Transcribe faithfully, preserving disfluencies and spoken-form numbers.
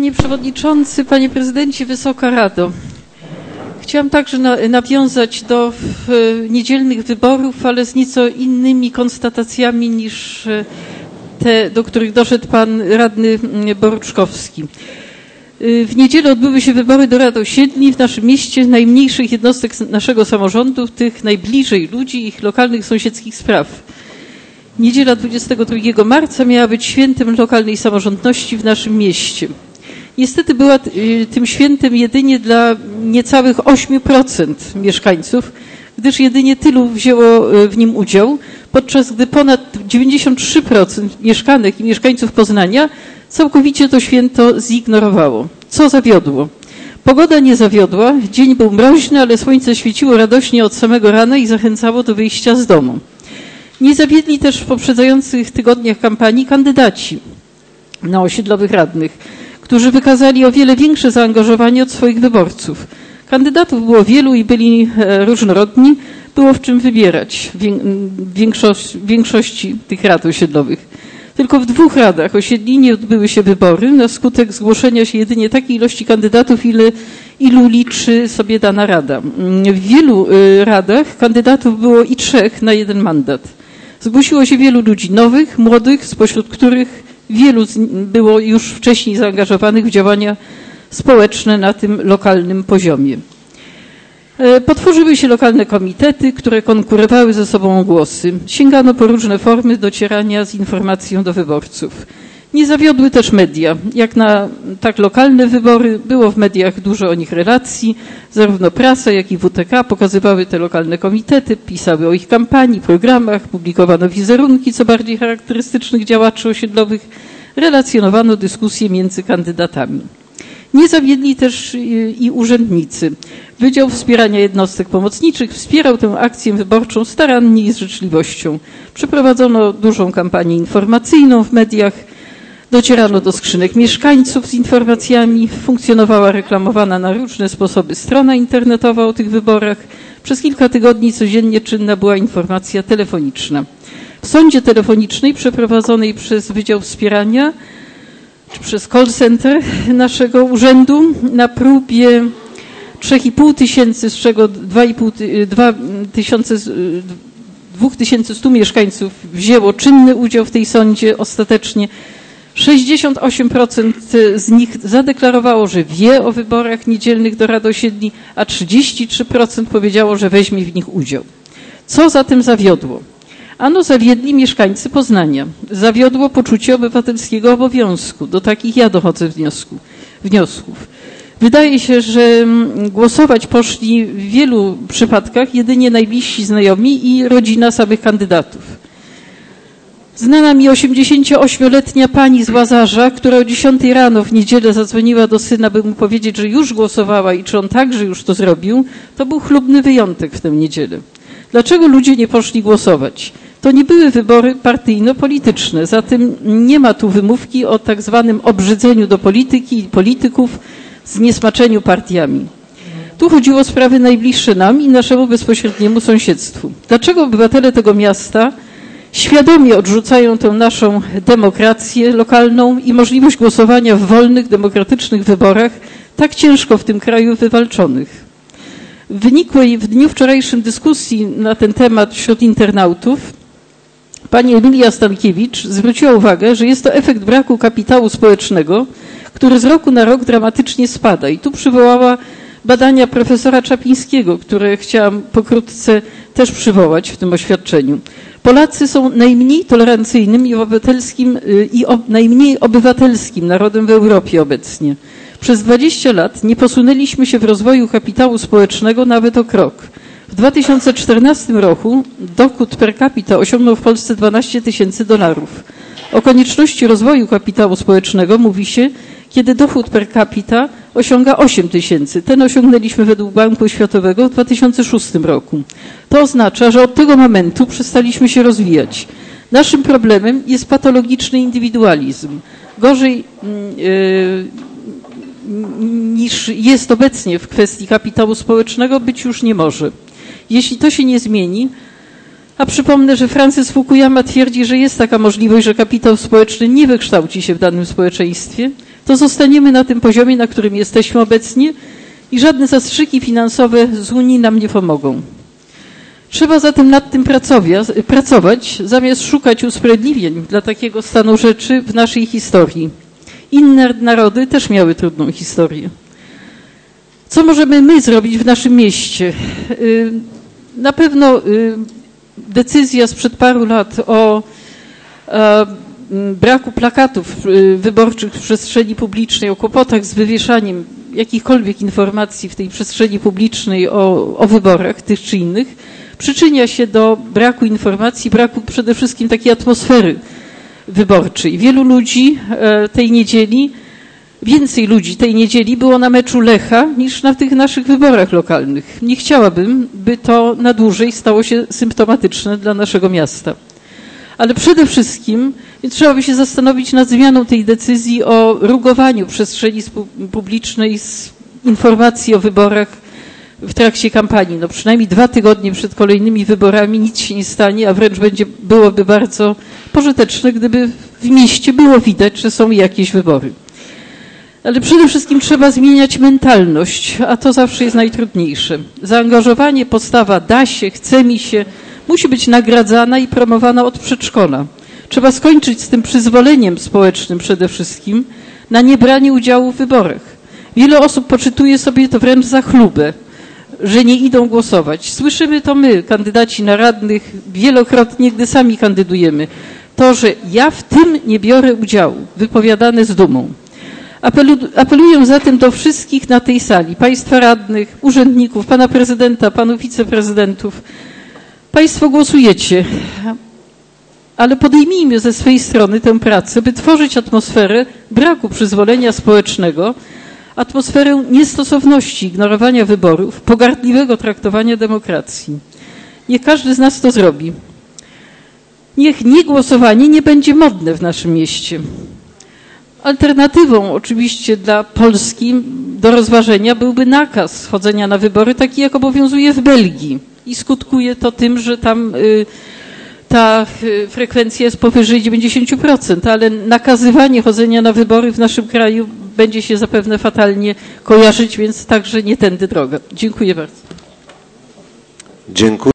Panie Przewodniczący, Panie Prezydencie, Wysoka Rado. Chciałam także na, nawiązać do w, niedzielnych wyborów, ale z nieco innymi konstatacjami niż te, do których doszedł Pan Radny Boruczkowski. W niedzielę odbyły się wybory do Rad Osiedli w naszym mieście, najmniejszych jednostek naszego samorządu, tych najbliżej ludzi, ich lokalnych, sąsiedzkich spraw. Niedziela dwudziestego drugiego marca miała być świętem lokalnej samorządności w naszym mieście. Niestety była tym świętem jedynie dla niecałych ośmiu procent mieszkańców, gdyż jedynie tylu wzięło w nim udział, podczas gdy ponad dziewięćdziesiąt trzy procent mieszkanek i mieszkańców Poznania całkowicie to święto zignorowało. Co zawiodło? Pogoda nie zawiodła, dzień był mroźny, ale słońce świeciło radośnie od samego rana i zachęcało do wyjścia z domu. Nie zawiedli też w poprzedzających tygodniach kampanii kandydaci na osiedlowych radnych, którzy wykazali o wiele większe zaangażowanie od swoich wyborców. Kandydatów było wielu i byli różnorodni, było w czym wybierać w większości, większości tych rad osiedlowych. Tylko w dwóch radach osiedli nie odbyły się wybory na skutek zgłoszenia się jedynie takiej ilości kandydatów, ile, ilu liczy sobie dana rada. W wielu radach kandydatów było i trzech na jeden mandat. Zgłosiło się wielu ludzi nowych, młodych, spośród których wielu było już wcześniej zaangażowanych w działania społeczne na tym lokalnym poziomie. Potworzyły się lokalne komitety, które konkurowały ze sobą o głosy. Sięgano po różne formy docierania z informacją do wyborców. Nie zawiodły też media. Jak na tak lokalne wybory, było w mediach dużo o nich relacji. Zarówno prasa, jak i W T K pokazywały te lokalne komitety, pisały o ich kampanii, programach, publikowano wizerunki co bardziej charakterystycznych działaczy osiedlowych, relacjonowano dyskusje między kandydatami. Nie zawiedli też i urzędnicy. Wydział Wspierania Jednostek Pomocniczych wspierał tę akcję wyborczą starannie i z życzliwością. Przeprowadzono dużą kampanię informacyjną w mediach, docierano do skrzynek mieszkańców z informacjami, funkcjonowała reklamowana na różne sposoby strona internetowa o tych wyborach. Przez kilka tygodni codziennie czynna była informacja telefoniczna. W sądzie telefonicznej przeprowadzonej przez Wydział Wspierania czy przez call center naszego urzędu na próbie trzech i pół tysięcy, z czego dwa tysiące stu mieszkańców wzięło czynny udział w tej sądzie ostatecznie. sześćdziesiąt osiem procent z nich zadeklarowało, że wie o wyborach niedzielnych do Rad Osiedli, a trzydzieści trzy procent powiedziało, że weźmie w nich udział. Co zatem zawiodło? Ano zawiedli mieszkańcy Poznania. Zawiodło poczucie obywatelskiego obowiązku. Do takich ja dochodzę wniosku, wniosków. Wydaje się, że głosować poszli w wielu przypadkach jedynie najbliżsi znajomi i rodzina samych kandydatów. Znana mi osiemdziesięcioośmioletnia pani z Łazarza, która o dziesiątej rano w niedzielę zadzwoniła do syna, by mu powiedzieć, że już głosowała i czy on także już to zrobił, to był chlubny wyjątek w tę niedzielę. Dlaczego ludzie nie poszli głosować? To nie były wybory partyjno-polityczne, zatem nie ma tu wymówki o tak zwanym obrzydzeniu do polityki i polityków, zniesmaczeniu partiami. Tu chodziło o sprawy najbliższe nam i naszemu bezpośredniemu sąsiedztwu. Dlaczego obywatele tego miasta świadomie odrzucają tę naszą demokrację lokalną i możliwość głosowania w wolnych, demokratycznych wyborach, tak ciężko w tym kraju wywalczonych? W wynikłej w dniu wczorajszym dyskusji na ten temat wśród internautów pani Emilia Stankiewicz zwróciła uwagę, że jest to efekt braku kapitału społecznego, który z roku na rok dramatycznie spada. I tu przywołała badania profesora Czapińskiego, które chciałam pokrótce też przywołać w tym oświadczeniu. Polacy są najmniej tolerancyjnym i obywatelskim i ob, najmniej obywatelskim narodem w Europie obecnie. Przez dwadzieścia lat nie posunęliśmy się w rozwoju kapitału społecznego nawet o krok. W dwa tysiące czternastym roku dochód per capita osiągnął w Polsce dwanaście tysięcy dolarów. O konieczności rozwoju kapitału społecznego mówi się, kiedy dochód per capita osiąga osiem tysięcy. Ten osiągnęliśmy według Banku Światowego w dwa tysiące szóstym roku. To oznacza, że od tego momentu przestaliśmy się rozwijać. Naszym problemem jest patologiczny indywidualizm. Gorzej yy, niż jest obecnie w kwestii kapitału społecznego być już nie może. Jeśli to się nie zmieni, a przypomnę, że Francis Fukuyama twierdzi, że jest taka możliwość, że kapitał społeczny nie wykształci się w danym społeczeństwie, to zostaniemy na tym poziomie, na którym jesteśmy obecnie i żadne zastrzyki finansowe z Unii nam nie pomogą. Trzeba zatem nad tym pracować, zamiast szukać usprawiedliwień dla takiego stanu rzeczy w naszej historii. Inne narody też miały trudną historię. Co możemy my zrobić w naszym mieście? Na pewno decyzja sprzed paru lat o braku plakatów wyborczych w przestrzeni publicznej, o kłopotach z wywieszaniem jakichkolwiek informacji w tej przestrzeni publicznej o, o wyborach tych czy innych, przyczynia się do braku informacji, braku przede wszystkim takiej atmosfery wyborczej. Wielu ludzi tej niedzieli, więcej ludzi tej niedzieli było na meczu Lecha niż na tych naszych wyborach lokalnych. Nie chciałabym, by to na dłużej stało się symptomatyczne dla naszego miasta. Ale przede wszystkim trzeba by się zastanowić nad zmianą tej decyzji o rugowaniu przestrzeni publicznej z informacji o wyborach w trakcie kampanii. No przynajmniej dwa tygodnie przed kolejnymi wyborami nic się nie stanie, a wręcz będzie, byłoby bardzo pożyteczne, gdyby w mieście było widać, że są jakieś wybory. Ale przede wszystkim trzeba zmieniać mentalność, a to zawsze jest najtrudniejsze. Zaangażowanie, postawa da się, chce mi się, musi być nagradzana i promowana od przedszkola. Trzeba skończyć z tym przyzwoleniem społecznym przede wszystkim na niebranie udziału w wyborach. Wiele osób poczytuje sobie to wręcz za chlubę, że nie idą głosować. Słyszymy to my, kandydaci na radnych, wielokrotnie, gdy sami kandydujemy. To, że ja w tym nie biorę udziału, wypowiadane z dumą. Apelu, apeluję zatem do wszystkich na tej sali, państwa radnych, urzędników, pana prezydenta, panów wiceprezydentów. Państwo głosujecie, ale podejmijmy ze swej strony tę pracę, by tworzyć atmosferę braku przyzwolenia społecznego, atmosferę niestosowności, ignorowania wyborów, pogardliwego traktowania demokracji. Niech każdy z nas to zrobi. Niech niegłosowanie nie będzie modne w naszym mieście. Alternatywą oczywiście dla Polski do rozważenia byłby nakaz chodzenia na wybory, taki jak obowiązuje w Belgii. I skutkuje to tym, że tam y, ta y, frekwencja jest powyżej dziewięćdziesiąt procent, ale nakazywanie chodzenia na wybory w naszym kraju będzie się zapewne fatalnie kojarzyć, więc także nie tędy droga. Dziękuję bardzo. Dziękuję.